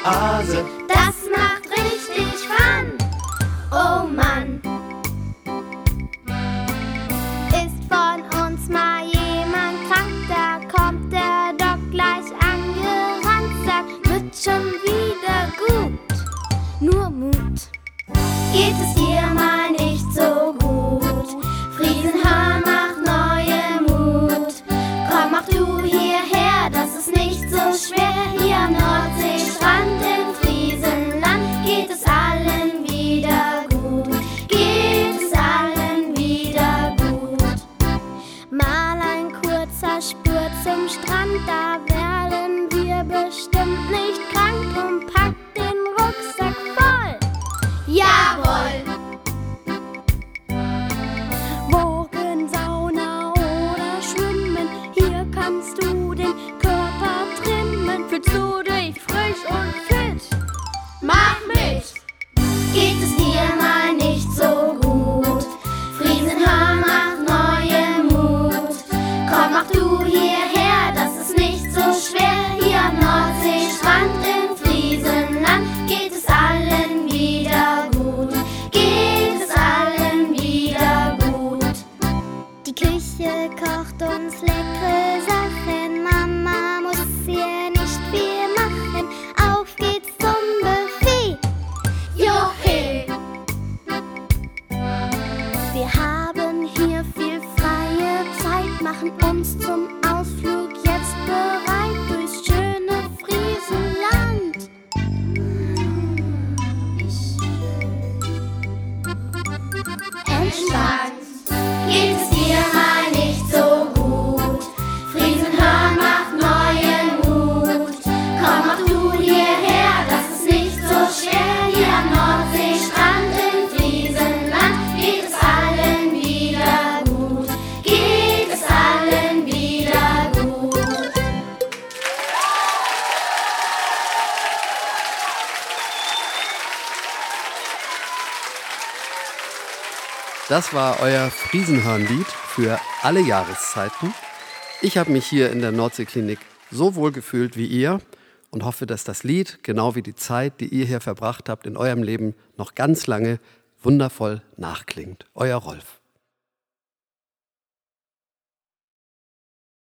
Oase. Das macht richtig Fun. Oh Mann. Ist von uns mal jemand krank, da kommt der Doc gleich angerannt, sagt, wird schon wieder gut. Nur Mut. Geht es dir mal nicht so gut? Friesenhörn macht neue Mut. Komm auch du hierher, das ist nicht so schwer. Hier am Nordseestrand im Friesenland geht es allen wieder gut. Geht es allen wieder gut. Mal ein kurzer Spurt zum Strand, da werden wir bestimmt nicht krank. Drum packt den Rucksack voll. Jawohl! Wogen, Sauna oder Schwimmen, hier kannst du den Körper trimmen. Fühlst du dich frisch und fit? Mach mit! Geht es dir mal nicht so gut? Friesenhörn macht neue Mut. Komm auch du hierher, das ist nicht so schwer. Hier am Nordseestrand im Friesenland geht es allen wieder gut. Geht es allen wieder gut. Die Küche kocht uns leckere Sachen. Mama muss hier nicht viel machen. Auf geht's zum Buffet. Juhu! Wir haben hier viel freie Zeit, machen uns zum Ausflug jetzt bereit durchs schöne Friesenland. Entspannt. Geht es dir mal nicht so gut? Friesenhörn macht neuen Mut. Komm auch du hierher, das ist nicht so schwer. Hier am Nordseestrand im Friesenland geht es allen wieder gut. Geht es allen wieder gut. Das war euer Friesenhörnlied für alle Jahreszeiten. Ich habe mich hier in der Nordseeklinik so wohl gefühlt wie ihr und hoffe, dass das Lied, genau wie die Zeit, die ihr hier verbracht habt in eurem Leben, noch ganz lange wundervoll nachklingt. Euer Rolf.